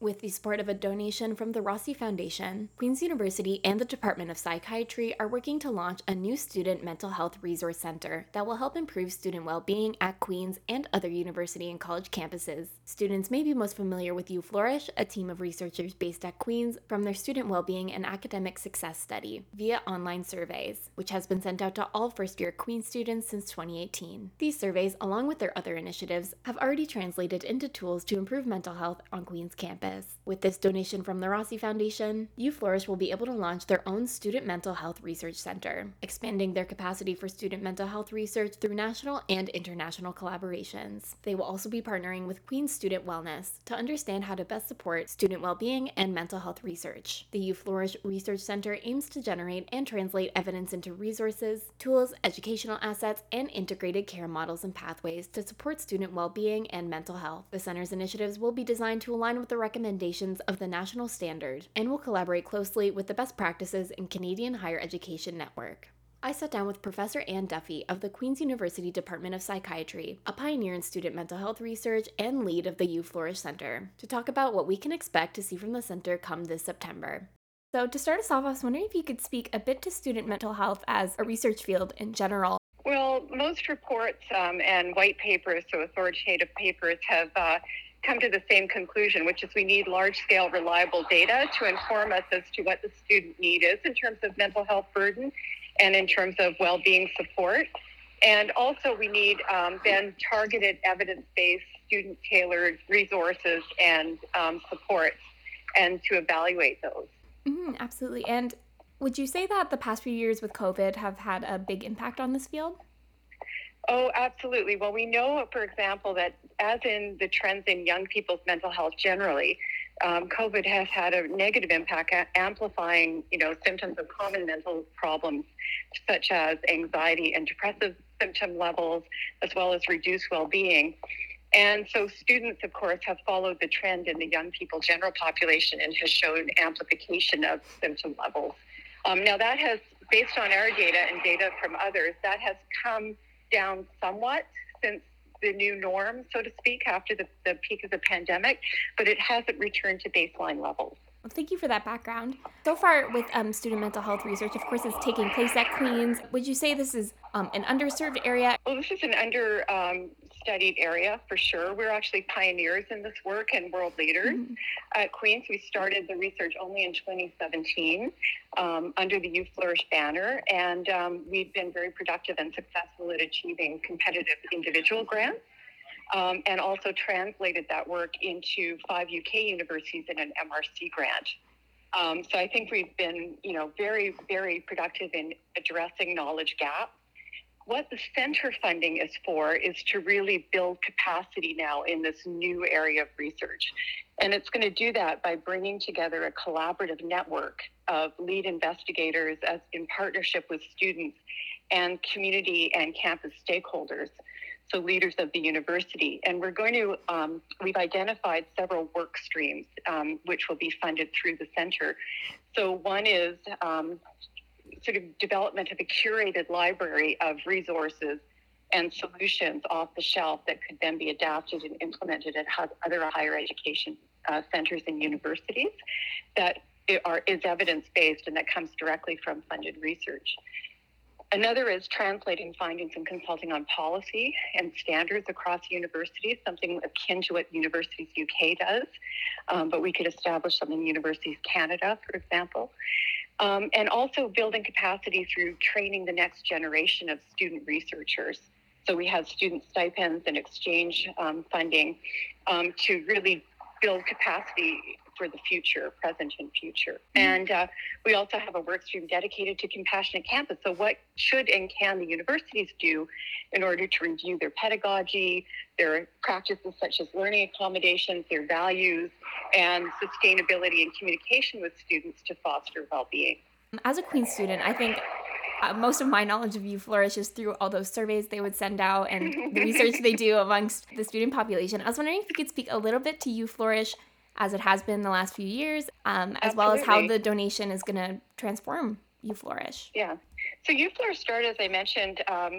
With the support of a donation from the Rossi Foundation, Queen's University and the Department of Psychiatry are working to launch a new student mental health resource center that will help improve student well-being at Queen's and other university and college campuses. Students may be most familiar with UFlourish, a team of researchers based at Queen's, from their student well-being and academic success study via online surveys, which has been sent out to all first-year Queen's students since 2018. These surveys, along with their other initiatives, have already translated into tools to improve mental health on Queen's campus. With this donation from the Rossi Foundation, UFlourish will be able to launch their own Student Mental Health Research Center, expanding their capacity for student mental health research through national and international collaborations. They will also be partnering with Queen's Student Wellness to understand how to best support student well-being and mental health research. The UFlourish Research Center aims to generate and translate evidence into resources, tools, educational assets, and integrated care models and pathways to support student well-being and mental health. The center's initiatives will be designed to align with the recommendations of the national standard and will collaborate closely with the best practices in Canadian higher education network. I sat down with Professor Anne Duffy of the Queen's University Department of Psychiatry, a pioneer in student mental health research and lead of the UFlourish Center, to talk about what we can expect to see from the center come this September. So to start us off, I was wondering if you could speak a bit to student mental health as a research field in general. Well, most reports and white papers, so authoritative papers, have come to the same conclusion, which is we need large-scale, reliable data to inform us as to what the student need is in terms of mental health burden and in terms of well-being support. And also we need then targeted, evidence-based, student-tailored resources and supports, and to evaluate those. Absolutely. And would you say that the past few years with COVID have had a big impact on this field? Oh, absolutely. Well, we know, for example, that as in the trends in young people's mental health generally, COVID has had a negative impact, amplifying, symptoms of common mental problems, such as anxiety and depressive symptom levels, as well as reduced well-being. And so students, of course, have followed the trend in the young people general population and has shown amplification of symptom levels. Now that has, based on our data and data from others, that has come down somewhat since the new norm, so to speak, after the peak of the pandemic, but it hasn't returned to baseline levels. Well, thank you for that background. So far with student mental health research, of course, is taking place at Queen's. Would you say this is an underserved area? Well, this is an studied area for sure. We're actually pioneers in this work and world leaders. At Queen's, we started the research only in 2017 under the UFlourish banner, and we've been very productive and successful at achieving competitive individual grants. And also translated that work into 5 UK universities in an MRC grant. So I think we've been, very, very productive in addressing knowledge gaps. What the center funding is for is to really build capacity now in this new area of research. And it's going to do that by bringing together a collaborative network of lead investigators as in partnership with students and community and campus stakeholders, so leaders of the university. And we're going to, we've identified several work streams which will be funded through the center. So one is sort of development of a curated library of resources and solutions off the shelf that could then be adapted and implemented at other higher education centers and universities that is evidence-based and that comes directly from funded research. Another is translating findings and consulting on policy and standards across universities, something akin to what Universities UK does, but we could establish something in Universities Canada, for example. And also building capacity through training the next generation of student researchers. So we have student stipends and exchange funding to really build capacity for the future, present and future. And we also have a work stream dedicated to compassionate campus. So what should and can the universities do in order to review their pedagogy, their practices such as learning accommodations, their values, and sustainability and communication with students to foster well-being? As a Queen's student, I think most of my knowledge of UFlourish is through all those surveys they would send out and the research they do amongst the student population. I was wondering if you could speak a little bit to UFlourish as it has been the last few years, as well as how the donation is going to transform UFlourish. Yeah. So UFLR started, as I mentioned,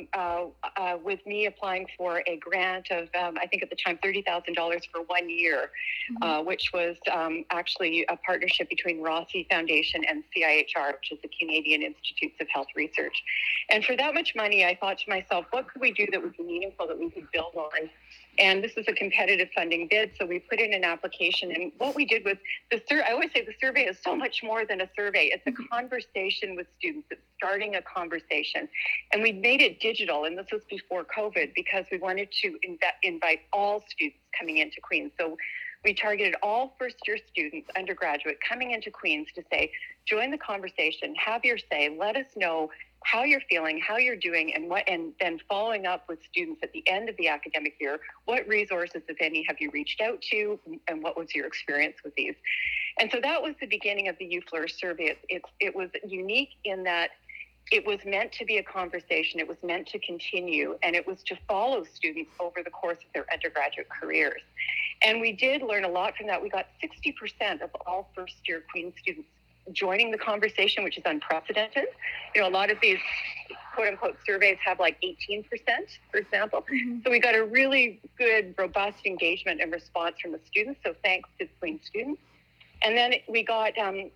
with me applying for a grant of, I think at the time, $30,000 for 1 year, which was actually a partnership between Rossi Foundation and CIHR, which is the Canadian Institutes of Health Research. And for that much money, I thought to myself, what could we do that would be meaningful, that we could build on? And this was a competitive funding bid, so we put in an application. And what we did was, I always say the survey is so much more than a survey. It's a conversation with students. It's starting a conversation. And we made it digital, and this was before COVID, because we wanted to invite all students coming into Queen's. So we targeted all first-year students, undergraduate, coming into Queen's to say, join the conversation, have your say, let us know how you're feeling, how you're doing, and then following up with students at the end of the academic year. What resources, if any, have you reached out to, and what was your experience with these? And so that was the beginning of the UFLR survey. It was unique in that it was meant to be a conversation. It was meant to continue, and it was to follow students over the course of their undergraduate careers. And we did learn a lot from that. We got 60% of all first-year Queen's students joining the conversation, which is unprecedented. You know, a lot of these quote-unquote surveys have like 18%, for example. So we got a really good, robust engagement and response from the students. So thanks to the Queen's students. And then we got,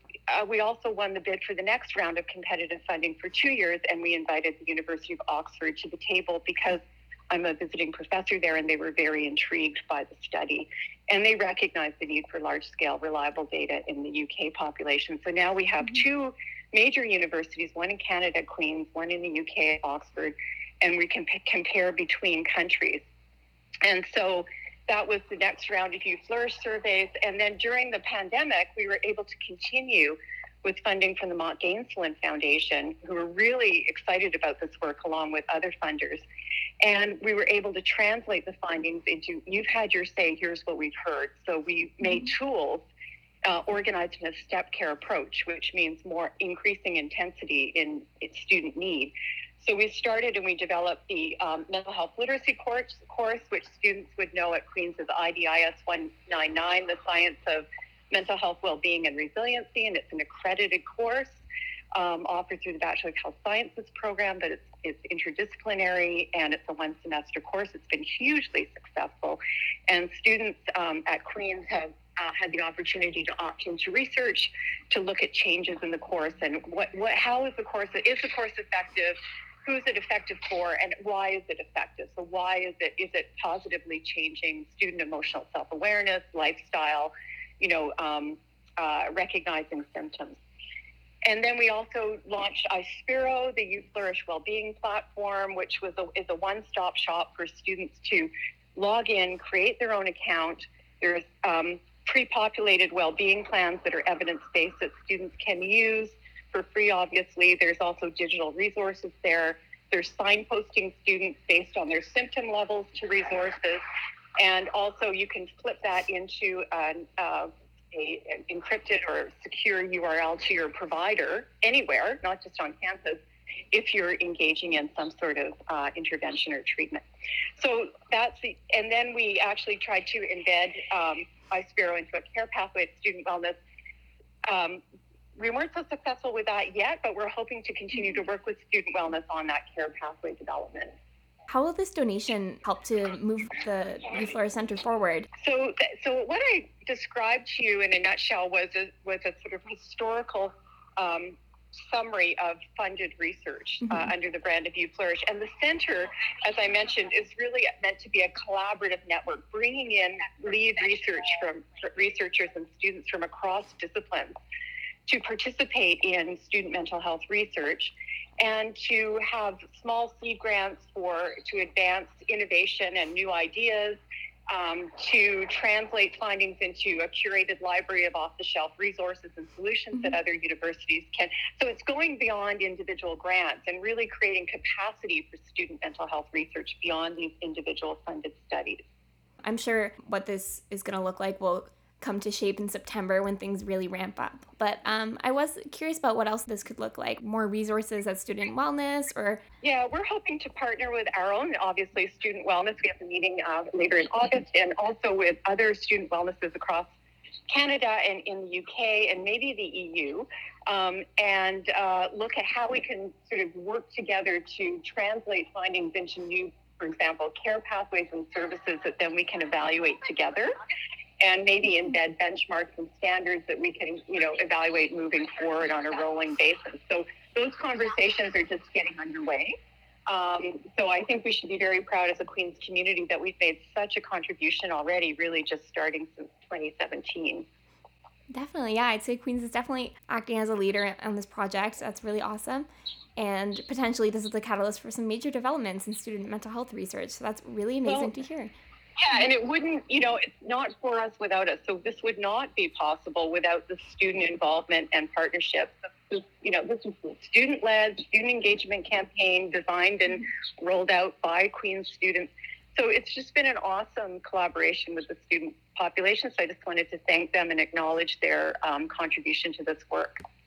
we also won the bid for the next round of competitive funding for 2 years, and we invited the University of Oxford to the table because I'm a visiting professor there, and they were very intrigued by the study. And they recognized the need for large-scale, reliable data in the UK population. So now we have two major universities, one in Canada, Queen's, one in the UK, Oxford, and we can compare between countries. And so that was the next round of UFLR surveys. And then during the pandemic, we were able to continue with funding from the Mont Gainsland Foundation, who were really excited about this work along with other funders. And we were able to translate the findings into, you've had your say, here's what we've heard. So we made tools organized in a step care approach, which means more increasing intensity in student need. So we started and we developed the mental health literacy course, which students would know at Queen's as IDIS 199, the science of mental health, well-being, and resiliency. And it's an accredited course offered through the Bachelor of Health Sciences program, but it's interdisciplinary and it's a one-semester course. It's been hugely successful. And students at Queen's have had the opportunity to opt into research, to look at changes in the course and how is the course effective? Who is it effective for, and why is it effective? So why is it positively changing student emotional self-awareness, lifestyle, recognizing symptoms? And then we also launched iSpiro, the Youth Flourish Wellbeing platform, which is a one-stop shop for students to log in, create their own account. There's pre-populated well-being plans that are evidence-based that students can use for free, obviously. There's also digital resources there. There's signposting students based on their symptom levels to resources. And also you can flip that into an encrypted or secure URL to your provider anywhere, not just on campus, if you're engaging in some sort of intervention or treatment. So and then we actually tried to embed iSpiro into a care pathway of student wellness. We weren't so successful with that yet, but we're hoping to continue to work with student wellness on that care pathway development. How will this donation help to move the UFLR Center forward? So what I described to you in a nutshell was a sort of historical summary of funded research under the brand of UFlourish. And the center, as I mentioned, is really meant to be a collaborative network, bringing in lead researchers and students from across disciplines to participate in student mental health research and to have small seed grants to advance innovation and new ideas, to translate findings into a curated library of off-the-shelf resources and solutions that other universities can. So it's going beyond individual grants and really creating capacity for student mental health research beyond these individual funded studies. I'm sure what this is going to look like will come to shape in September when things really ramp up. But I was curious about what else this could look like. More resources at student wellness or... Yeah, we're hoping to partner with our own, obviously, student wellness. We have a meeting later in August, and also with other student wellnesses across Canada and in the UK and maybe the EU and look at how we can sort of work together to translate findings into new, for example, care pathways and services that then we can evaluate together, and maybe embed benchmarks and standards that we can, evaluate moving forward on a rolling basis. So those conversations are just getting underway. So I think we should be very proud as a Queen's community that we've made such a contribution already, really just starting since 2017. Definitely, yeah. I'd say Queens is definitely acting as a leader on this project. That's really awesome. And potentially this is the catalyst for some major developments in student mental health research. So that's really amazing to hear. Yeah, and it wouldn't, it's not for us without us. So this would not be possible without the student involvement and partnership. This is a student-led, student engagement campaign designed and rolled out by Queen's students. So it's just been an awesome collaboration with the student population. So I just wanted to thank them and acknowledge their contribution to this work.